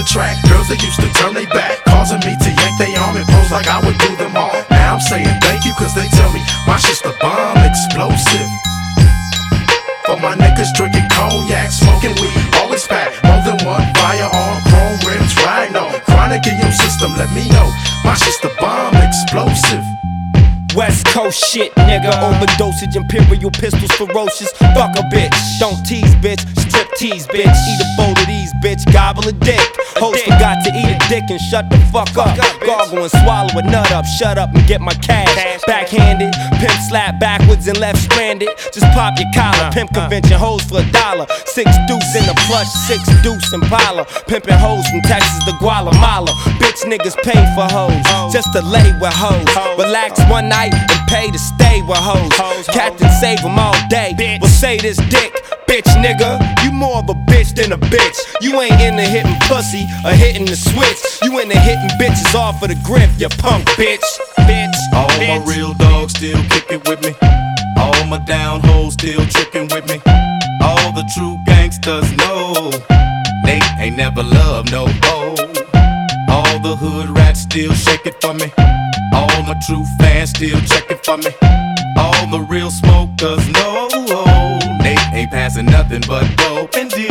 track. Girls that used to turn they back, causing me to yank they arm and pose like I would do them all. Now I'm saying thank you cause they tell me my shit's the bomb explosive. For my niggas drinking cognac, smoking weed, always pack more than one firearm, chrome rims, rhino, chronic in your system, let me know my shit's the bomb explosive. West Coast shit, nigga. Overdosage, imperial pistols, ferocious. Fuck a bitch, don't tease, bitch. Strip tease, bitch. Eat a bowl of these, bitch. Gobble a dick. Host forgot to eat a dick and shut the fuck up. Gargle and swallow a nut up. Shut up and get my cash. Backhanded, pimp slap backwards and left stranded. Just pop your collar. Pimp convention hoes for $1. 6 deuce in the plush, 6 deuce Impala. Pimpin' hoes from Texas to Guatemala. Bitch niggas pay for hoes just to lay with hoes. Relax one night and pay to stay with hoes. Captain save them all day. Well say this dick, bitch nigga. You more of a bitch than a bitch. You ain't into hitting pussy or hitting the switch. You into hitting bitches off of the grip, you punk bitch. All my real dogs still kicking with me. All my down hoes still tricking with me. All the true gangsters know Nate ain't never loved no hoe. All the hood rats still shake it for me. All my true fans still checking for me. All the real smokers know Nate ain't passing nothing but dope and D.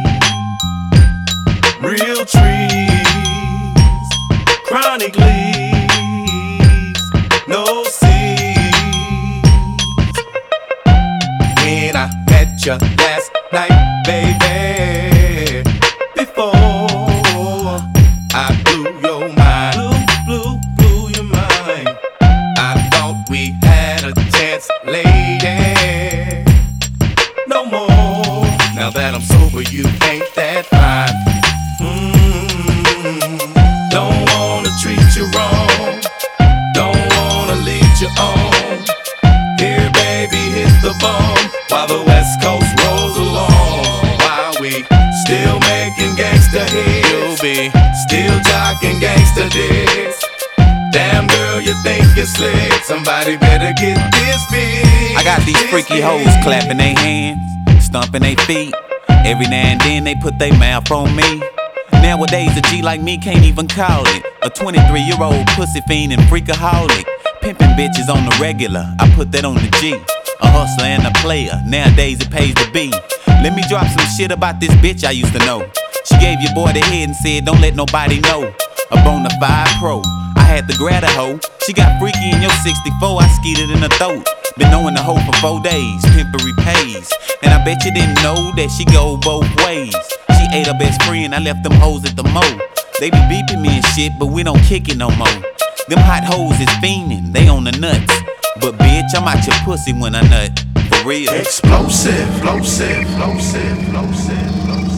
Real trees, chronic leaves, no seeds. When I met you last night, baby, before I blew your mind, blew your mind. I thought we had a chance, lady. No more. Now that I'm sober, you ain't that fine. Don't wanna treat you wrong. Don't wanna lead you on. Here, baby, hit the bomb while the West Coast rolls along. While we still making gangsta hits, you'll be still jocking gangsta dicks. Damn girl, you think you're slick. Somebody better get this big. I got these freaky hoes clapping their hands, stomping their feet. Every now and then they put their mouth on me. Nowadays a G like me can't even call it a 23-year-old pussy fiend and freakaholic. Pimpin' bitches on the regular, I put that on the G. A hustler and a player, nowadays it pays to be. Let me drop some shit about this bitch I used to know. She gave your boy the head and said don't let nobody know. A bonafide pro, I had to grab a hoe. She got freaky in your 64, I skeeted in her throat. Been knowing the hoe for 4 days, pimpery pays. And I bet you didn't know that she go both ways. She ate her best friend, I left them hoes at the mo. They be beeping me and shit, but we don't kick it no more. Them hot hoes is fiending, they on the nuts. But bitch, I'm out your pussy when I nut, for real. Explosive, explosive, explosive, explosive, explosive.